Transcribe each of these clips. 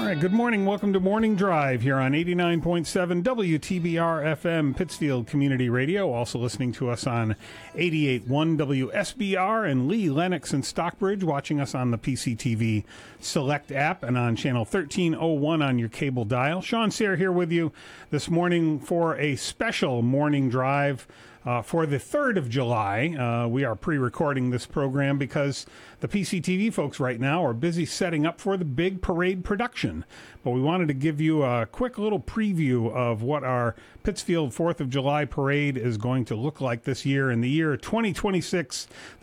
right, good morning. Welcome to Morning Drive here on 89.7 WTBR FM, Pittsfield Community Radio. Also listening to us on 88.1 WSBR and Lee, Lennox, and Stockbridge. Watching us on the PCTV Select app and on channel 1301 on your cable dial. Sean Sayre here with you this morning for a special Morning Drive for the 3rd of July. We are pre-recording this program because the PCTV folks right now are busy setting up for the big parade production. But we wanted to give you a quick little preview of what our Pittsfield 4th of July parade is going to look like this year in the year 2026, the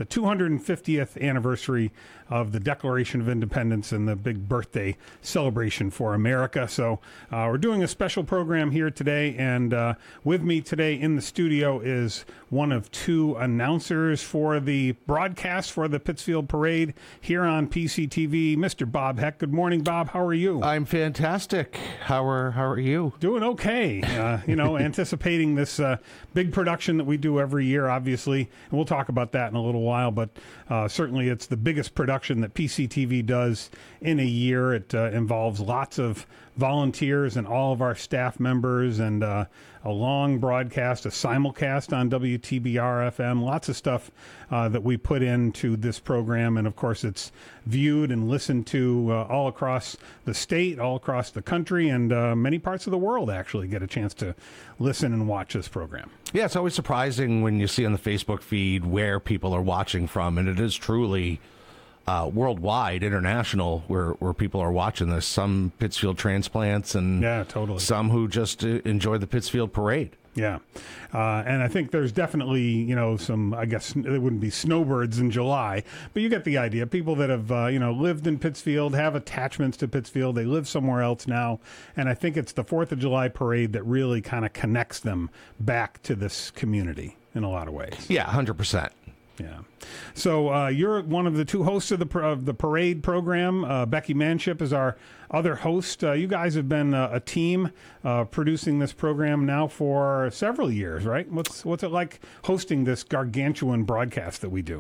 250th anniversary of the Declaration of Independence and the big birthday celebration for America. So we're doing a special program here today, and with me today in the studio is one of two announcers for the broadcast for the Pittsfield Parade here on PCTV, Mr. Bob Heck. Good morning, Bob. How are you? I'm fantastic. How are you? Doing okay. Anticipating this big production that we do every year, obviously. And we'll talk about that in a little while, but certainly it's the biggest production that PCTV does in a year. It involves lots of volunteers and all of our staff members, and a long broadcast, a simulcast on WTBR FM, lots of stuff that we put into this program. And of course, it's viewed and listened to all across the state, all across the country, and many parts of the world actually get a chance to listen and watch this program. Yeah, it's always surprising when you see on the Facebook feed where people are watching from, and it is truly worldwide, international, where people are watching this. Some Pittsfield transplants, and some who just enjoy the Pittsfield Parade. Yeah. And I think there's definitely, some, I guess it wouldn't be snowbirds in July, but you get the idea. People that have, lived in Pittsfield, have attachments to Pittsfield. They live somewhere else now. And I think it's the 4th of July parade that really kind of connects them back to this community in a lot of ways. Yeah, 100%. Yeah. So you're one of the two hosts of the parade program. Becky Manship is our other host. You guys have been a team producing this program now for several years, right? What's it like hosting this gargantuan broadcast that we do?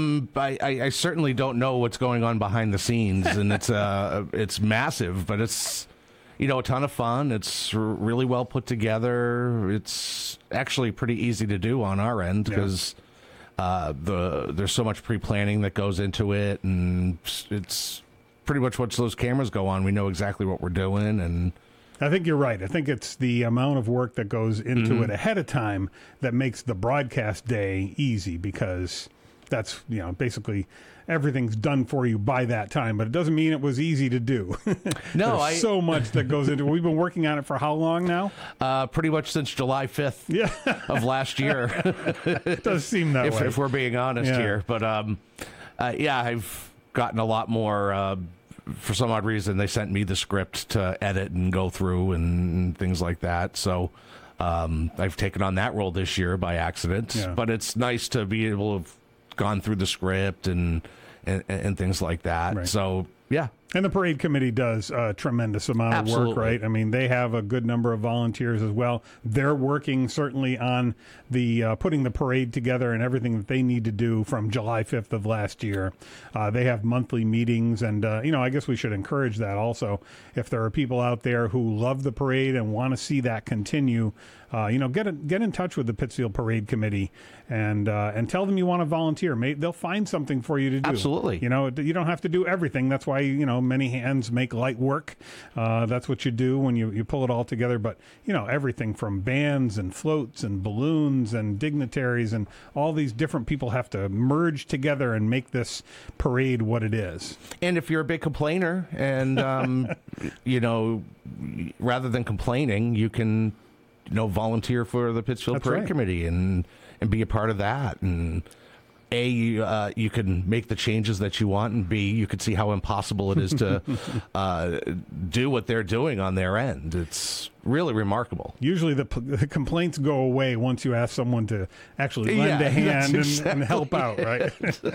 I certainly don't know what's going on behind the scenes, and it's massive, but it's a ton of fun. It's really well put together. It's actually pretty easy to do on our end because. Yeah. There's so much pre-planning that goes into it, and it's pretty much once those cameras go on, we know exactly what we're doing. And I think you're right. I think it's the amount of work that goes into it ahead of time that makes the broadcast day easy, because that's, basically everything's done for you by that time, but it doesn't mean it was easy to do. No, There's so much that goes into it. We've been working on it for how long now? Pretty much since July 5th of last year. It does seem that way. If we're being honest here. But, I've gotten a lot more. For some odd reason, they sent me the script to edit and go through and things like that. So I've taken on that role this year by accident. Yeah. But it's nice to be able to have gone through the script and things like that. Right. So, yeah. And the parade committee does a tremendous amount of work, right? I mean, they have a good number of volunteers as well. They're working certainly on the putting the parade together and everything that they need to do from July 5th of last year. They have monthly meetings, and, I guess we should encourage that also. If there are people out there who love the parade and want to see that continue, get in touch with the Pittsfield Parade Committee and tell them you want to volunteer. They'll find something for you to do. Absolutely. You don't have to do everything. That's why, many hands make light work. That's what you do when you pull it all together. But, everything from bands and floats and balloons and dignitaries and all these different people have to merge together and make this parade what it is. And if you're a big complainer and, rather than complaining, you can, volunteer for the Pittsfield Parade Committee and be a part of that. And A, you can make the changes that you want, and B, you can see how impossible it is to do what they're doing on their end. It's really remarkable. Usually the complaints go away once you ask someone to actually lend a hand and help out, right?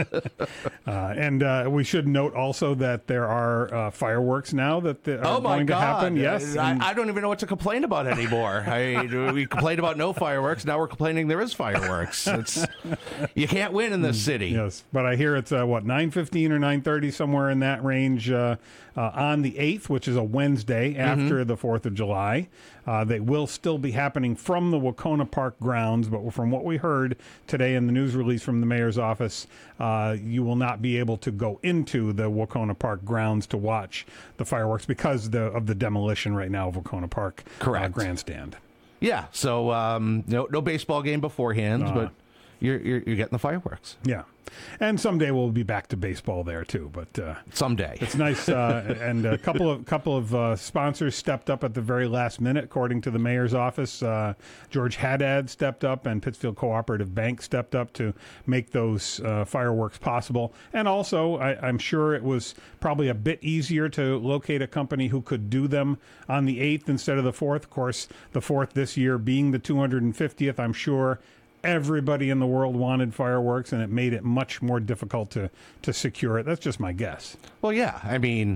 And we should note also that there are fireworks now that are going to happen. Yes, I don't even know what to complain about anymore. We complained about no fireworks. Now we're complaining there is fireworks. You can't win in this city. Yes, but I hear it's 9:15 or 9:30, somewhere in that range on the 8th, which is a Wednesday after the 4th of July. They will still be happening from the Wacona Park grounds, but from what we heard today in the news release from the mayor's office, you will not be able to go into the Wacona Park grounds to watch the fireworks because of the demolition right now of Wacona Park grandstand. Yeah, so no baseball game beforehand, but you're getting the fireworks. Yeah. And someday we'll be back to baseball there too, but someday it's nice. And a couple of sponsors stepped up at the very last minute, according to the mayor's office. George Haddad stepped up, and Pittsfield Cooperative Bank stepped up to make those fireworks possible. And also, I'm sure it was probably a bit easier to locate a company who could do them on the 8th instead of the 4th. Of course, the 4th this year being the 250th, I'm sure everybody in the world wanted fireworks, and it made it much more difficult to secure it. That's just my guess. Well, yeah. I mean,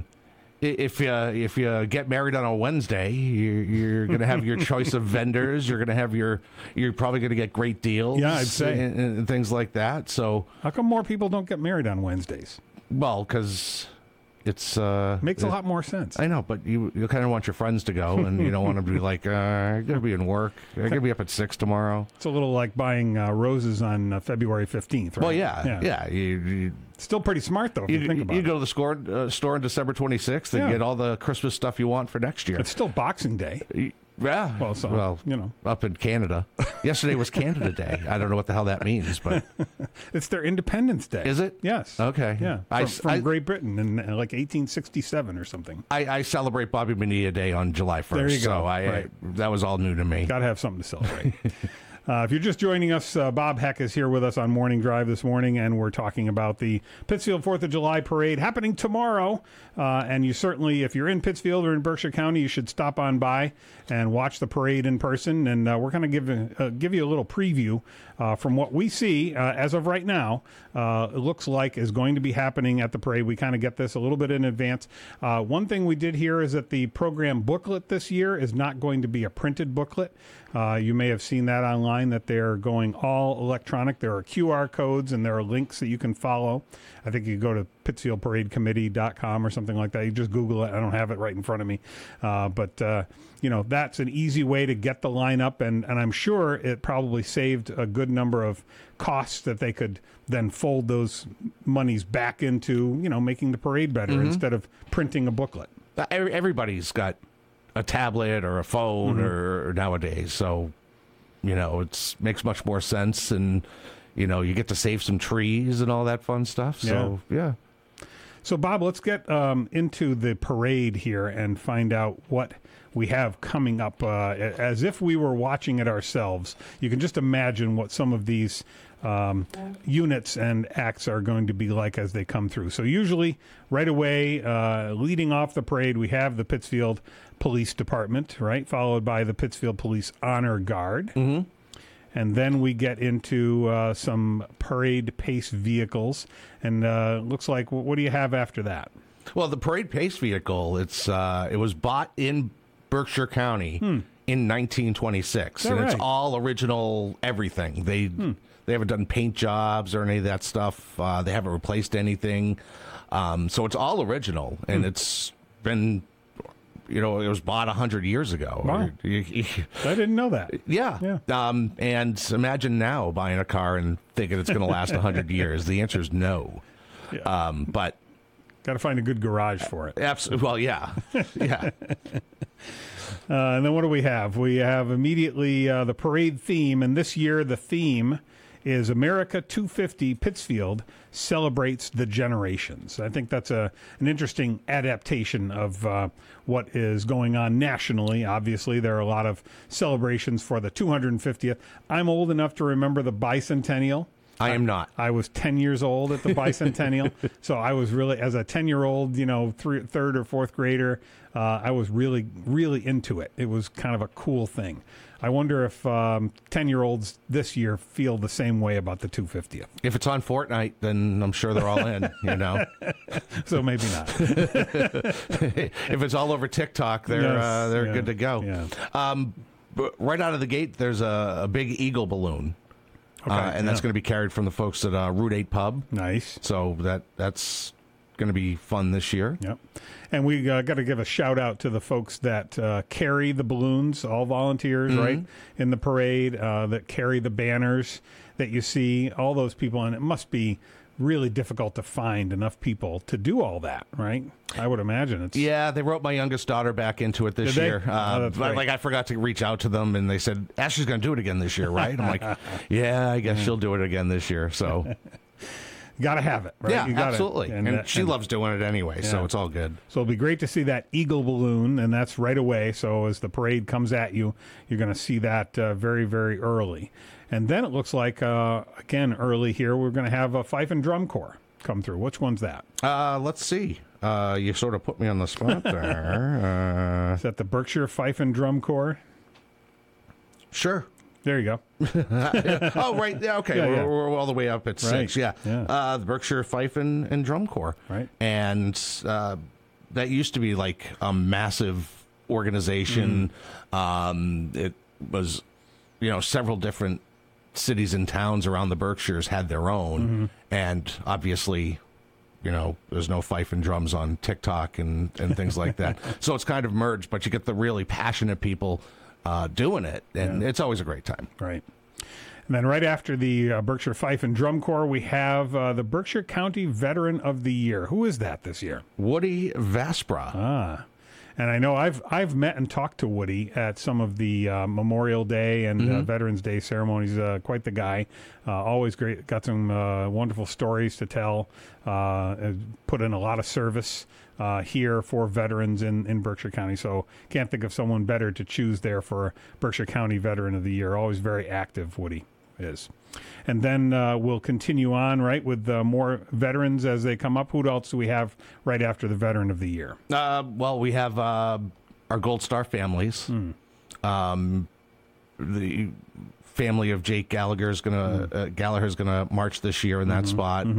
if you get married on a Wednesday, you're going to have your choice of vendors. You're probably going to get great deals. Yeah, I'd say, and things like that. So how come more people don't get married on Wednesdays? Well, because it's makes a lot more sense. I know, but you kind of want your friends to go, and you don't want to be like, I'm going to be in work. I'm going to be up at 6 tomorrow. It's a little like buying roses on February 15th, right? Well, yeah. You still pretty smart, though, if you think about it. You go to the store on December 26th and get all the Christmas stuff you want for next year. It's still Boxing Day. Yeah. Well, you know. Up in Canada. Yesterday was Canada Day. I don't know what the hell that means, but it's their Independence Day. Is it? Yes. Okay. Yeah. From Great Britain in like 1867 or something. I celebrate Bobby Bonilla Day on July 1st. There you go. So that was all new to me. Got to have something to celebrate. If you're just joining us, Bob Heck is here with us on Morning Drive this morning, and we're talking about the Pittsfield 4th of July parade happening tomorrow. And you certainly, if you're in Pittsfield or in Berkshire County, you should stop on by and watch the parade in person. And we're going to give you a little preview from what we see as of right now. It looks like is going to be happening at the parade. We kind of get this a little bit in advance. One thing we did hear is that the program booklet this year is not going to be a printed booklet. You may have seen that online, that they're going all electronic. There are QR codes and there are links that you can follow. I think you go to PittsfieldParadeCommittee.com or something like that. You just Google it. I don't have it right in front of me. But that's an easy way to get the lineup. And I'm sure it probably saved a good number of costs that they could then fold those monies back into, making the parade better instead of printing a booklet. Everybody's got a tablet or a phone or nowadays, so it makes much more sense, and you get to save some trees and all that fun stuff. So yeah. So Bob, let's get into the parade here and find out what we have coming up. As if we were watching it ourselves, you can just imagine what some of these units and acts are going to be like as they come through. So usually right away, leading off the parade, we have the Pittsfield Police Department, right? Followed by the Pittsfield Police Honor Guard. Mm-hmm. And then we get into some parade pace vehicles. And looks like, what do you have after that? Well, the parade pace vehicle, it was bought in Berkshire County in 1926. And right? It's all original everything. They haven't done paint jobs or any of that stuff. They haven't replaced anything. So it's all original. And it's been... it was bought 100 years ago. Wow. I didn't know that. Yeah. And imagine now buying a car and thinking it's going to last 100 years. The answer is no. Yeah. But got to find a good garage for it. Absolutely. Well, yeah. Yeah. And then what do we have? We have immediately the parade theme. And this year the theme is America 250 Pittsfield Celebrates the Generations. I think that's an interesting adaptation of what is going on nationally. Obviously, there are a lot of celebrations for the 250th. I'm old enough to remember the bicentennial. I am not. I was 10 years old at the bicentennial, so I was really, as a 10-year-old, third or fourth grader, I was really, really into it. It was kind of a cool thing. I wonder if 10-year-olds this year feel the same way about the 250th. If it's on Fortnite, then I'm sure they're all in, So maybe not. If it's all over TikTok, they're good to go. Yeah. But right out of the gate, there's a big eagle balloon. Okay, and that's going to be carried from the folks at Route 8 Pub. Nice. So that's going to be fun this year. Yep. And we got to give a shout out to the folks that carry the balloons, all volunteers, right, in the parade, that carry the banners that you see, all those people. And it must be really difficult to find enough people to do all that, right? I would imagine it's. Yeah, they wrote my youngest daughter back into it this year. I forgot to reach out to them, and they said, Ashley's going to do it again this year, right? I'm like, yeah, I guess she'll do it again this year. So. Got to have it, right? Yeah, absolutely. And she loves doing it anyway, so it's all good. So it'll be great to see that Eagle balloon, and that's right away. So as the parade comes at you, you're going to see that very, very early. And then it looks like, again, early here, we're going to have a Fife and Drum Corps come through. Which one's that? Let's see. You sort of put me on the spot there. Is that the Berkshire Fife and Drum Corps? Sure. There you go. Oh, right. Yeah, okay. Yeah, we're all the way up at 6. Yeah. The Berkshire Fife and Drum Corps. Right. And that used to be like a massive organization. It was, several different cities and towns around the Berkshires had their own. And obviously, there's no fife and drums on TikTok and things like that. So it's kind of merged, but you get the really passionate people doing it, and it's always a great time. Right. And then right after the Berkshire Fife and Drum Corps, we have the Berkshire County Veteran of the Year. Who is that this year? Woody Vaspra. Ah. And I know I've met and talked to Woody at some of the Memorial Day and Veterans Day ceremonies. Quite the guy. Always great. Got some wonderful stories to tell. Put in a lot of service here for veterans in Berkshire County. So can't think of someone better to choose there for Berkshire County Veteran of the Year. Always very active, Woody is. And then we'll continue on, right, with more veterans as they come up. Who else do we have right after the Veteran of the Year? Well, we have our Gold Star families. The family of Jake Gallagher is Gallagher's gonna march this year in that spot.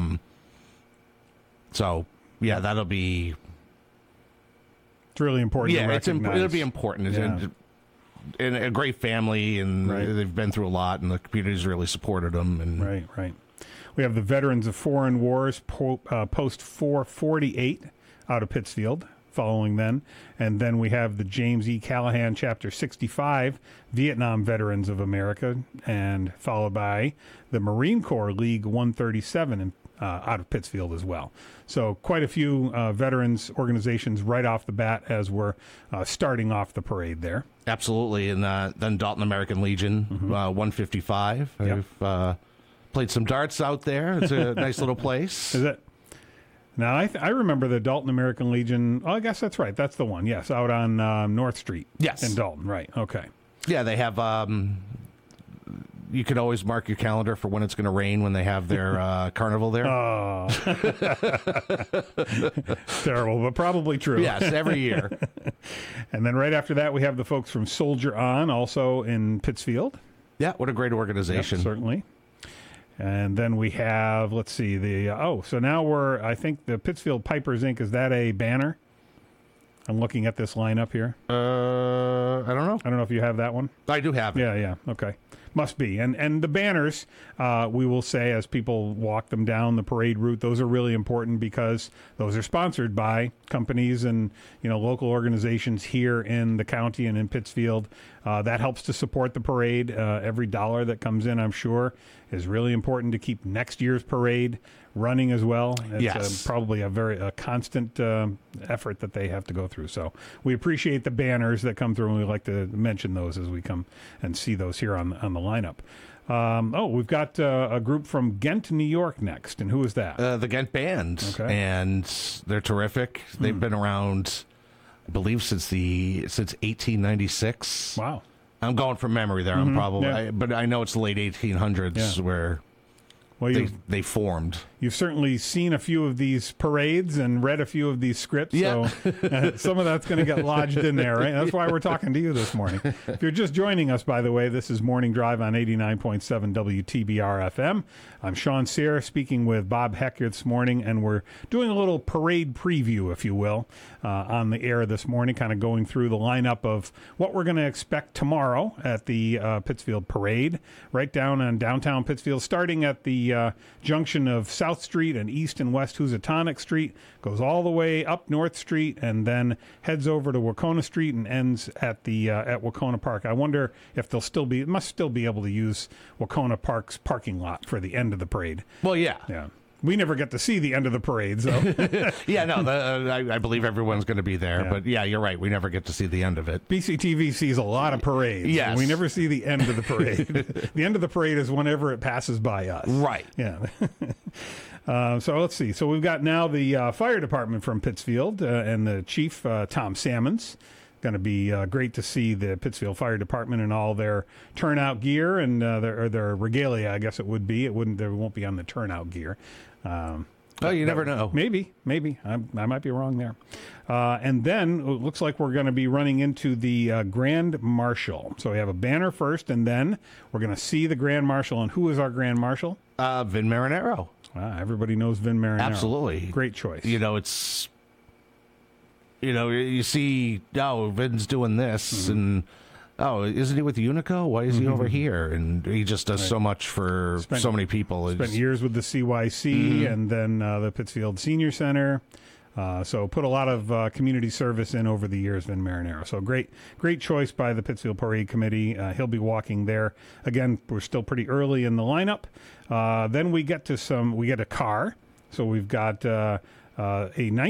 So yeah, that'll be. It's really important. Yeah, to it'll be important. Yeah. And a great family, and they've been through a lot, and the community's really supported them. And right. We have the Veterans of Foreign Wars, Post 448 out of Pittsfield, following then. And then we have the James E. Callahan, Chapter 65, Vietnam Veterans of America, and followed by the Marine Corps League 137 out of Pittsfield as well. So quite a few veterans organizations right off the bat as we're starting off the parade there. Absolutely. And then Dalton American Legion 155. Yep. I've played some darts out there. It's a nice little place. Is it? Now, I remember the Dalton American Legion. Oh, I guess that's right. That's the one. Yes, out on North Street. Yes. In Dalton. Right. Okay. Yeah, they have... you could always mark your calendar for when it's going to rain when they have their carnival there. Oh. Terrible, but probably true. Yes, every year. And then right after that, we have the folks from Soldier On, also in Pittsfield. Yeah, what a great organization. Yep, certainly. And then we have, let's see, so now I think the Pittsfield Pipers Inc., is that a banner? I'm looking at this lineup here. I don't know. I don't know if you have that one. I do have it. Yeah, okay. Must be. And the banners, we will say, as people walk them down the parade route, those are really important because those are sponsored by companies and, local organizations here in the county and in Pittsfield. That helps to support the parade. Every dollar that comes in, I'm sure, is really important to keep next year's parade running as well. It's probably a constant effort that they have to go through. So we appreciate the banners that come through, and we like to mention those as we come and see those here on the lineup. We've got a group from Ghent, New York next. And who is that? The Ghent Band. Okay. And they're terrific. They've been around, I believe, since 1896. Wow. I'm going from memory there. I'm probably, but I know it's the late 1800s where they formed. You've certainly seen a few of these parades and read a few of these scripts, so some of that's going to get lodged in there, right? That's why we're talking to you this morning. If you're just joining us, by the way, this is Morning Drive on 89.7 WTBR FM. I'm Sean Sear speaking with Bob Heck this morning, and we're doing a little parade preview, if you will, on the air this morning, kind of going through the lineup of what we're going to expect tomorrow at the Pittsfield Parade, right down in downtown Pittsfield, starting at the junction of South Street and East and West Housatonic Street, goes all the way up North Street, and then heads over to Wauconah Street and ends at the at Wauconah Park. I wonder if must still be able to use Wauconah Park's parking lot for the end of the parade. Well, yeah. Yeah. We never get to see the end of the parade, so. Yeah, no, I believe everyone's going to be there. Yeah. But, yeah, you're right. We never get to see the end of it. BCTV sees a lot of parades. Yes. We never see the end of the parade. The end of the parade is whenever it passes by us. Right. Yeah. So let's see. So we've got now the fire department from Pittsfield and the chief, Tom Sammons. Going to be great to see the Pittsfield Fire Department and all their turnout gear and their regalia. I guess it would be. There won't be on the turnout gear. Oh, you never know. Maybe. I might be wrong there. And then it looks like we're going to be running into the Grand Marshal. So we have a banner first, and then we're going to see the Grand Marshal. And who is our Grand Marshal? Vin Marinero. Everybody knows Vin Marinero. Absolutely. Great choice. It's... you see, Vin's doing this, and, isn't he with Unico? Why is he over here? And he just does so much for so many people. Spent years with the CYC and then the Pittsfield Senior Center. So put a lot of community service in over the years, Vin Marinero. So great choice by the Pittsfield Parade Committee. He'll be walking there. Again, we're still pretty early in the lineup. Then we get a car. So we've got... a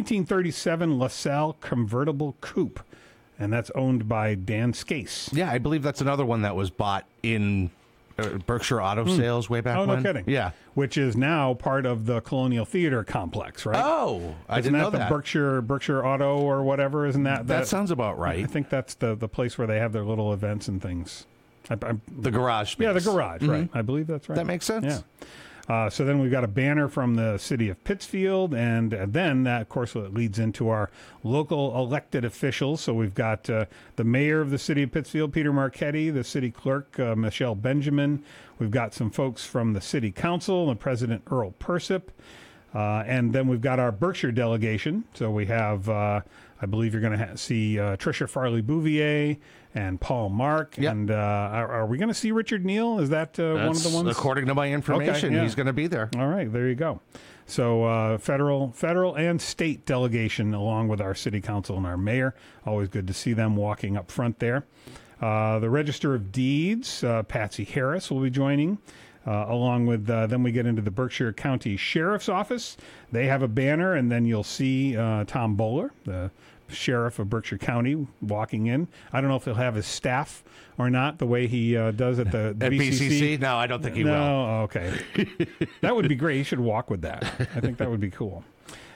1937 LaSalle convertible coupe, and that's owned by Dan Skase. Yeah, I believe that's another one that was bought in Berkshire Auto Sales way back when. Oh, no kidding. Yeah. Which is now part of the Colonial Theater complex, right? Oh, I didn't know that. Berkshire Auto or whatever, isn't that? That sounds about right. I think that's the place where they have their little events and things. The garage space. Yeah, the garage, right. I believe that's right. That makes sense. Yeah. So then we've got a banner from the city of Pittsfield, and then that, of course, leads into our local elected officials. So we've got the mayor of the city of Pittsfield, Peter Marchetti, the city clerk, Michelle Benjamin. We've got some folks from the city council, and President Earl Persip. And then we've got our Berkshire delegation. So we have, I believe you're going to see Tricia Farley-Bouvier and Paul Mark. Yep. And are we going to see Richard Neal? Is that one of the ones? According to my information, Okay, yeah. He's going to be there. All right, there you go. So federal and state delegation along with our city council and our mayor. Always good to see them walking up front there. The Register of Deeds, Patsy Harris will be joining. Along with, then we get into the Berkshire County Sheriff's Office. They have a banner, and then you'll see Tom Bowler, the sheriff of Berkshire County, walking in. I don't know if he'll have his staff or not, the way he does at the At BCC. No, I don't think he will. No, okay. That would be great. He should walk with that. I think that would be cool.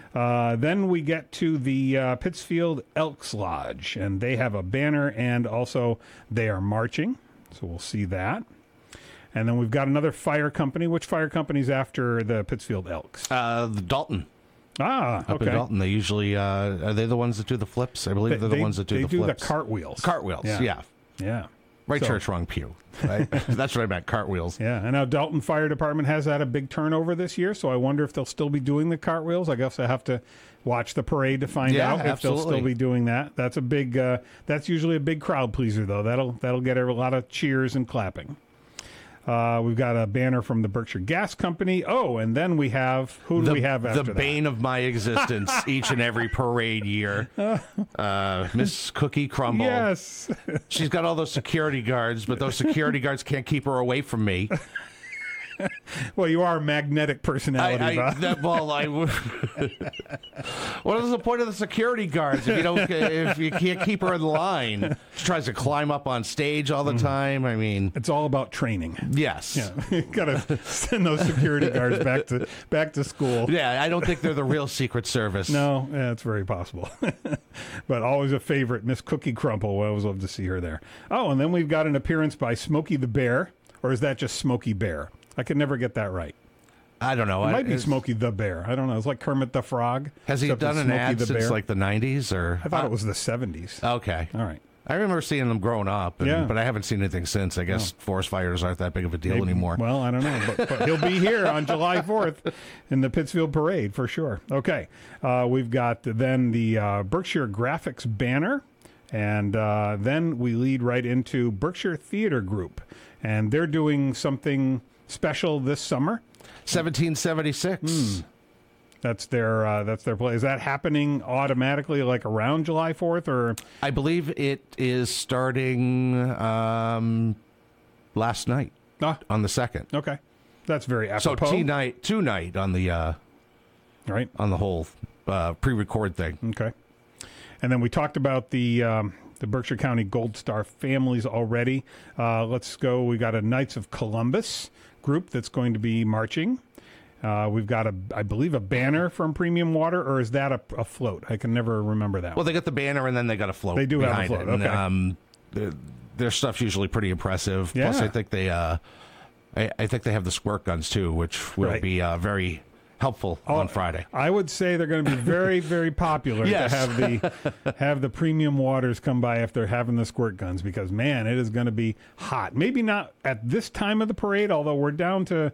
Then we get to the Pittsfield Elks Lodge, and they have a banner, and also they are marching. So we'll see that. And then we've got another fire company. Which fire company's after the Pittsfield Elks? The Dalton. Up Up in Dalton. They usually, are they the ones that do the flips? I believe they're the ones that do the flips. They do the cartwheels. Cartwheels, yeah. Right church, wrong pew. Right? That's what I meant, cartwheels. Yeah, and now Dalton Fire Department has had a big turnover this year, so I wonder if they'll still be doing the cartwheels. I guess I have to watch the parade to find out if they'll still be doing that. That's a big. That's usually a big crowd pleaser, though. That'll get a lot of cheers and clapping. We've got a banner from the Berkshire Gas Company. Oh, and then we have, who do we have after that? The bane of my existence each and every parade year. Miss Cookie Crumble. Yes. She's got all those security guards, but those security guards can't keep her away from me. Well, you are a magnetic personality, Bob. What is the point of the security guards if you can't keep her in line? She tries to climb up on stage all the time. I mean, it's all about training. Yes. Yeah, you gotta send those security guards back to school. Yeah, I don't think they're the real Secret Service. No, yeah, it's very possible. But always a favorite, Miss Cookie Crumple. I always love to see her there. Oh, and then we've got an appearance by Smokey the Bear, or is that just Smokey Bear? I could never get that right. I don't know. It might be Smokey the Bear. I don't know. It's like Kermit the Frog. Has he done an ad since like the 90s? Or I thought it was the 70s. Okay. All right. I remember seeing them growing up, but I haven't seen anything since. I guess forest fires aren't that big of a deal anymore. Well, I don't know. But he'll be here on July 4th in the Pittsfield Parade for sure. Okay. We've got then the Berkshire Graphics banner. And then we lead right into Berkshire Theater Group. And they're doing something special this summer. 1776. That's their play. Is that happening automatically, like around July 4th, or I believe it is starting last night on the 2nd. Okay, that's very apropos. So tonight on the right on the whole pre-record thing. Okay, and then we talked about the Berkshire County Gold Star families already. Let's go. We got a Knights of Columbus group that's going to be marching. We've got I believe a banner from Premium Water, or is that a float? I can never remember that. Well, they got the banner and then they got a float. They do have a behind float. it. Okay. And, their stuff's usually pretty impressive. Yeah. Plus, I think they have the squirt guns too, which will be very helpful on Friday. I would say they're going to be very, very popular Yes. to have the Premium Waters come by if they're having the squirt guns, because man, it is going to be hot. Maybe not at this time of the parade, although we're down to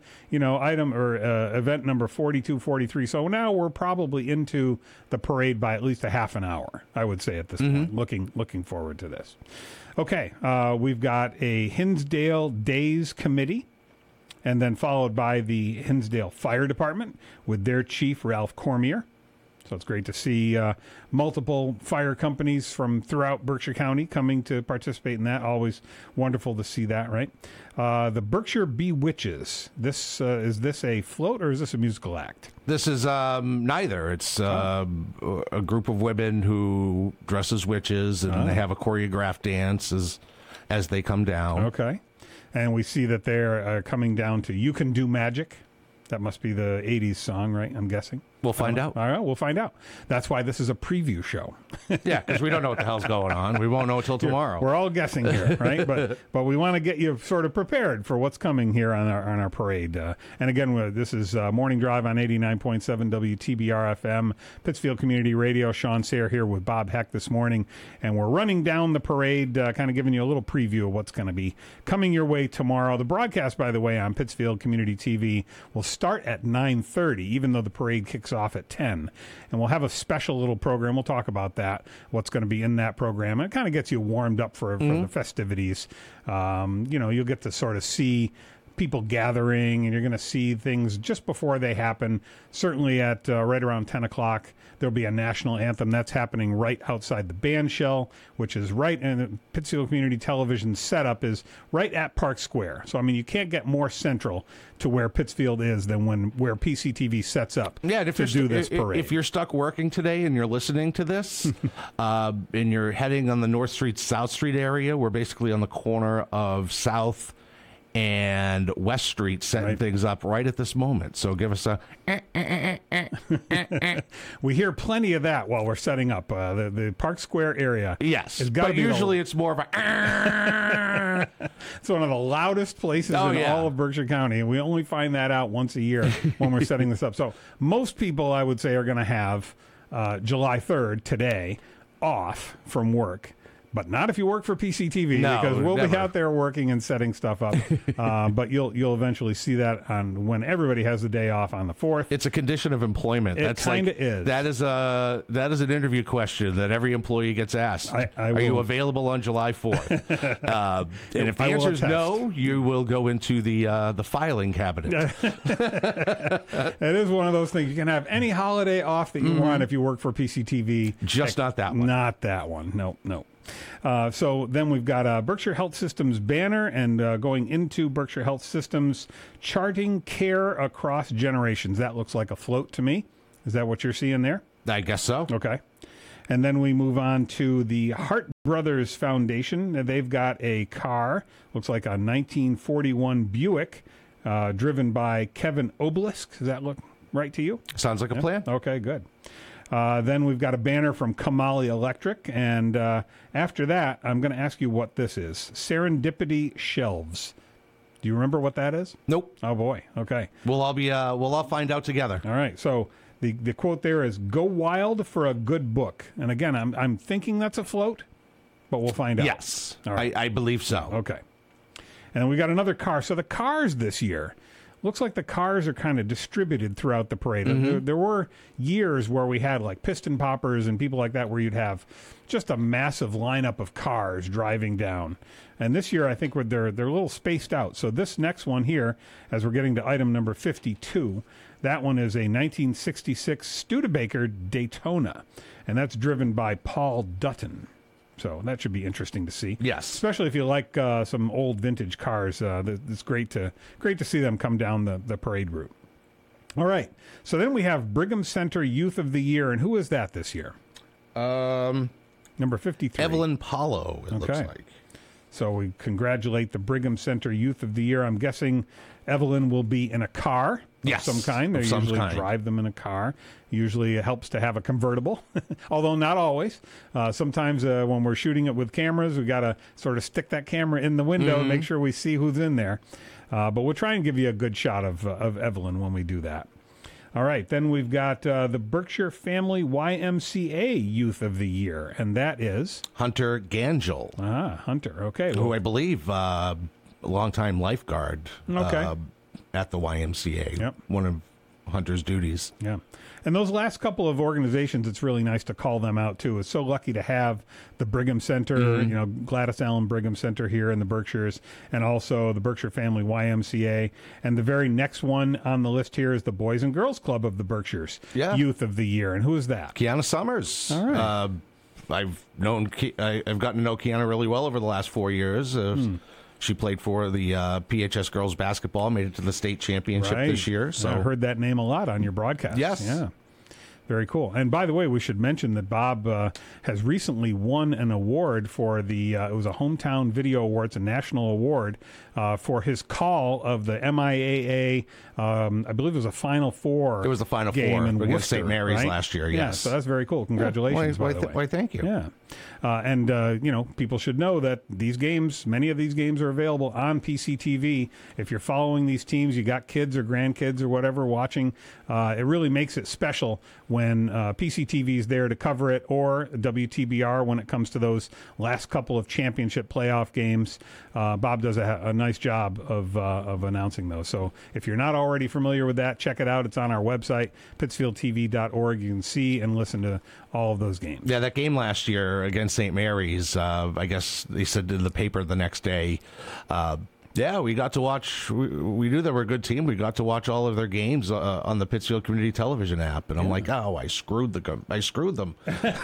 event number 42, 43. So now we're probably into the parade by at least a half an hour, I would say at this point. Looking forward to this. Okay, we've got a Hinsdale Days Committee, and then followed by the Hinsdale Fire Department with their chief, Ralph Cormier. So it's great to see multiple fire companies from throughout Berkshire County coming to participate in that. Always wonderful to see that, right? The Berkshire Bewitches. Is this a float or is this a musical act? This is neither. It's a group of women who dress as witches and they have a choreographed dance as they come down. Okay. And we see that they're coming down to You Can Do Magic. That must be the 80s song, right? I'm guessing. We'll find out. All right, we'll find out. That's why this is a preview show. Yeah, because we don't know what the hell's going on. We won't know until tomorrow. We're all guessing here, right? But we want to get you sort of prepared for what's coming here on our parade. And again, this is Morning Drive on 89.7 WTBR FM, Pittsfield Community Radio. Sean Sayre here with Bob Heck this morning. And we're running down the parade, kind of giving you a little preview of what's going to be coming your way tomorrow. The broadcast, by the way, on Pittsfield Community TV will start at 9:30, even though the parade kicks off at 10. And we'll have a special little program. We'll talk about that, what's going to be in that program. And it kind of gets you warmed up for the festivities. You'll get to sort of see people gathering, and you're going to see things just before they happen. Certainly at right around 10 o'clock, there'll be a national anthem. That's happening right outside the band shell, which is right in the Pittsfield Community Television setup is right at Park Square. So, I mean, you can't get more central to where Pittsfield is than where PCTV sets up to do this parade. If you're stuck working today and you're listening to this, and you're heading on the North Street, South Street area, we're basically on the corner of South and West Street setting things up right at this moment. So give us a... We hear plenty of that while we're setting up the Park Square area. Yes, but usually it's more of a... It's one of the loudest places in all of Berkshire County, and we only find that out once a year when we're setting this up. So most people, I would say, are going to have July 3rd, today, off from work. But not if you work for PCTV, because we'll be out there working and setting stuff up. But you'll eventually see that on when everybody has the day off on the 4th. It's a condition of employment. It kind of is. That is an interview question that every employee gets asked. Are you available on July 4th? And if the answer is no, you will go into the filing cabinet. It is one of those things. You can have any holiday off that you want if you work for PCTV. Just not that one. Not that one. No. So then we've got Berkshire Health Systems banner and going into Berkshire Health Systems, charting care across generations. That looks like a float to me. Is that what you're seeing there? I guess so. Okay. And then we move on to the Hart Brothers Foundation. They've got a car, looks like a 1941 Buick, driven by Kevin Obelisk. Does that look right to you? Sounds like a plan. Okay, good. Then we've got a banner from Kamali Electric, and after that, I'm going to ask you what this is. Serendipity Shelves. Do you remember what that is? Nope. Oh boy. Okay. We'll all find out together. All right. So the quote there is, "Go wild for a good book." And again, I'm thinking that's a float, but we'll find out. Yes. All right. I believe so. Okay. And we got another car. So the cars this year looks like the cars are kind of distributed throughout the parade. There were years where we had like piston poppers and people like that where you'd have just a massive lineup of cars driving down. And this year, I think they're a little spaced out. So this next one here, as we're getting to item number 52, that one is a 1966 Studebaker Daytona, and that's driven by Paul Dutton. So that should be interesting to see. Yes, especially if you like some old vintage cars. It's great to see them come down the parade route. All right. So then we have Brigham Center Youth of the Year, and who is that this year? Number 53. Evelyn Paulo. It looks like. So we congratulate the Brigham Center Youth of the Year. I'm guessing Evelyn will be in a car of some kind. They usually drive them in a car. Usually it helps to have a convertible, although not always. Sometimes when we're shooting it with cameras, we got to sort of stick that camera in the window and make sure we see who's in there. But we'll try and give you a good shot of Evelyn when we do that. All right, then we've got the Berkshire Family YMCA Youth of the Year, and that is Hunter Gangel. Hunter, okay. Who I believe a longtime lifeguard at the YMCA. Yep. One of Hunter's duties. Yeah. And those last couple of organizations, it's really nice to call them out, too. It's so lucky to have the Brigham Center, Gladys Allen Brigham Center here in the Berkshires, and also the Berkshire Family YMCA. And the very next one on the list here is the Boys and Girls Club of the Berkshires Youth of the Year. And who is that? Kiana Summers. All right. I've gotten to know Kiana really well over the last 4 years. She played for the PHS girls basketball, made it to the state championship this year. So I heard that name a lot on your broadcast. Yes. Yeah. Very cool. And by the way, we should mention that Bob has recently won an award for it was a Hometown Video Award. It's a national award for his call of the MIAA, I believe it was a Final Four. It was the Final game Four in against Worcester, St. Mary's right? last year, yes. Yeah, so that's very cool. Congratulations, by the way. Why, thank you. Yeah. People should know that many of these games are available on PCTV. If you're following these teams, you got kids or grandkids or whatever watching, it really makes it special when PCTV is there to cover it, or WTBR when it comes to those last couple of championship playoff games. Bob does a nice job of announcing those. So if you're not already familiar with that, check it out. It's on our website, pittsfieldtv.org. You can see and listen to all of those games. Yeah, that game last year against St. Mary's, I guess they said in the paper the next day, we got to watch. We knew they were a good team. We got to watch all of their games on the Pittsfield Community Television app, and I'm like, I screwed them.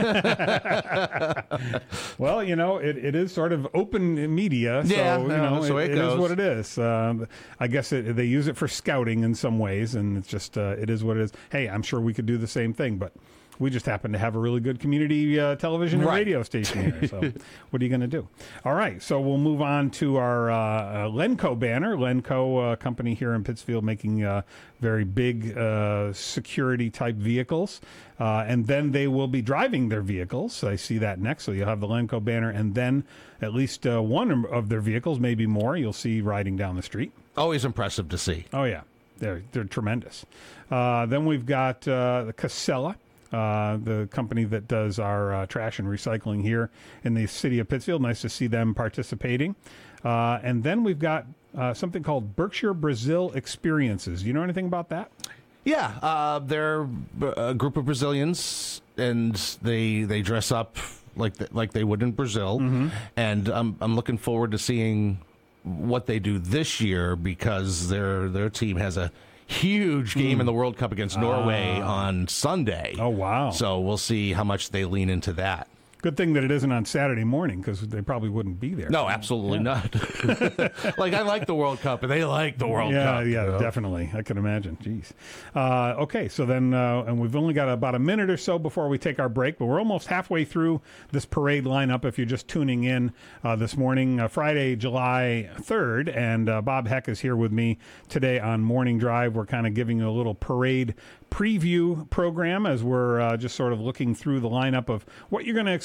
Well, it is sort of open media, so that's the way it goes. Is what it is. I guess they use it for scouting in some ways, and it's just it is what it is. Hey, I'm sure we could do the same thing, but we just happen to have a really good community television and radio station here. So what are you going to do? All right, so we'll move on to our Lenco banner. Lenco, company here in Pittsfield, making very big security-type vehicles. And then they will be driving their vehicles. I see that next. So you'll have the Lenco banner, and then at least one of their vehicles, maybe more, you'll see riding down the street. Always impressive to see. Oh, yeah. They're tremendous. Then we've got the Casella. The company that does our trash and recycling here in the city of Pittsfield. Nice to see them participating. And then we've got something called Berkshire Brazil Experiences. Do you know anything about that? Yeah, they're a group of Brazilians, and they dress up like they would in Brazil. Mm-hmm. And I'm looking forward to seeing what they do this year, because their team has a huge game in the World Cup against Norway on Sunday. Oh, wow. So we'll see how much they lean into that. Good thing that it isn't on Saturday morning, because they probably wouldn't be there. No, absolutely not. Like, I like the World Cup, and they like the World Cup. Yeah, definitely. I can imagine. Jeez. Okay, so then, and we've only got about a minute or so before we take our break, but we're almost halfway through this parade lineup if you're just tuning in this morning, Friday, July 3rd, and Bob Heck is here with me today on Morning Drive. We're kind of giving you a little parade preview program as we're just sort of looking through the lineup of what you're going to expect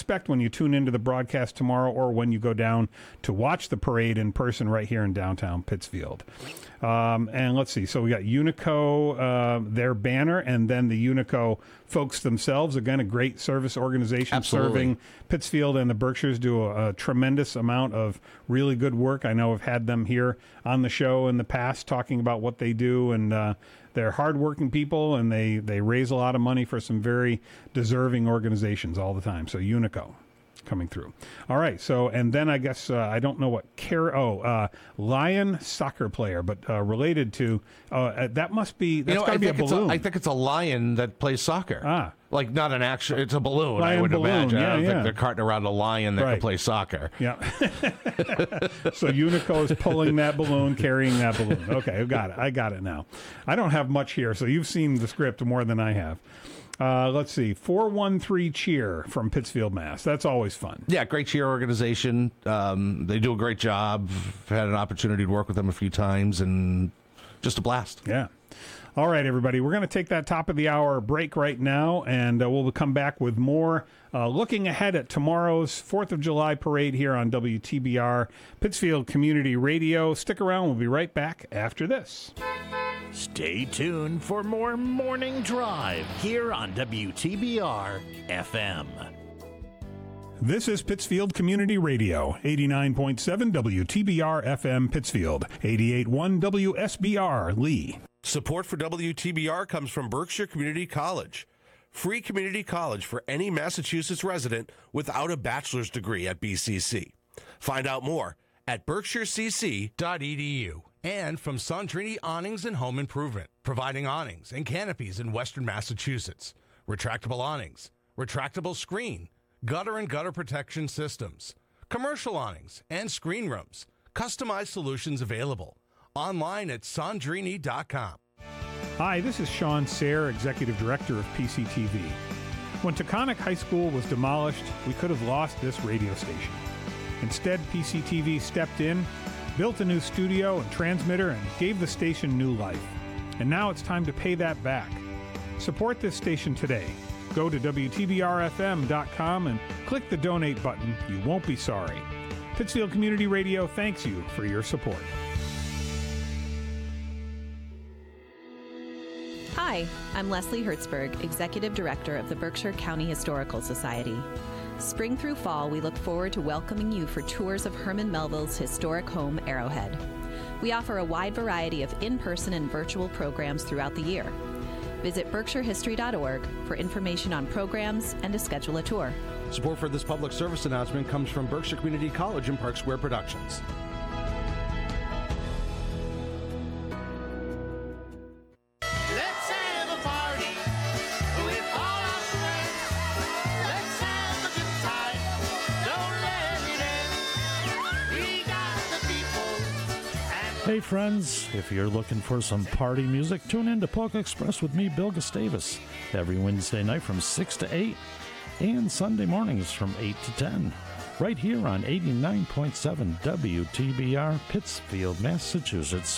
expect when you tune into the broadcast tomorrow or when you go down to watch the parade in person right here in downtown Pittsfield. And let's see. So we got Unico, their banner, and then the Unico folks themselves. Again, a great service organization. Absolutely. Serving Pittsfield and the Berkshires, do a tremendous amount of really good work. I know I've had them here on the show in the past talking about what they do, and they're hardworking people, and they raise a lot of money for some very deserving organizations all the time. So Unico coming through. All right. So, and then I guess I don't know what Lion soccer player, but related to that must be that's got to be a balloon. I think it's a lion that plays soccer. Like not an actual. It's a balloon. Lion I would balloon. imagine. Yeah, I don't yeah. think they're carting around a lion that Right. can play soccer. Yeah. So Unico is pulling that balloon, carrying that balloon. Okay, I got it now. I don't have much here, so you've seen the script more than I have. Let's see, 413 Cheer from Pittsfield, Mass. That's always fun. Yeah, great cheer organization. They do a great job. I've had an opportunity to work with them a few times, and just a blast. Yeah. All right, everybody. We're going to take that top of the hour break right now, and we'll come back with more looking ahead at tomorrow's 4th of July parade here on WTBR Pittsfield Community Radio. Stick around. We'll be right back after this. Stay tuned for more Morning Drive here on WTBR FM. This is Pittsfield Community Radio, 89.7 WTBR FM Pittsfield, 88.1 WSBR Lee. Support for WTBR comes from Berkshire Community College. Free community college for any Massachusetts resident without a bachelor's degree at BCC. Find out more at berkshirecc.edu. And from Sandrini Awnings and Home Improvement, providing awnings and canopies in Western Massachusetts. Retractable awnings, retractable screen, gutter and gutter protection systems, commercial awnings and screen rooms. Customized solutions available. Online at sandrini.com. Hi, this is Sean Sayre, Executive Director of PCTV. When Taconic High School was demolished, we could have lost this radio station. Instead, PCTV stepped in, built a new studio and transmitter, and gave the station new life. And now it's time to pay that back. Support this station today. Go to WTBRFM.com and click the donate button. You won't be sorry. Pittsfield Community Radio thanks you for your support. Hi, I'm Leslie Hertzberg, Executive Director of the Berkshire County Historical Society. Spring through fall, we look forward to welcoming you for tours of Herman Melville's historic home, Arrowhead. We offer a wide variety of in-person and virtual programs throughout the year. Visit berkshirehistory.org for information on programs and to schedule a tour. Support for this public service announcement comes from Berkshire Community College and Park Square Productions. Let's have a party with all our friends. Let's have a good time. Don't let it end. We got the people. Hey friends, if you're looking for some party music, tune in to Polka Express with me, Bill Gustavus, every Wednesday night from 6 to 8 and Sunday mornings from 8 to 10, right here on 89.7 WTBR, Pittsfield, Massachusetts.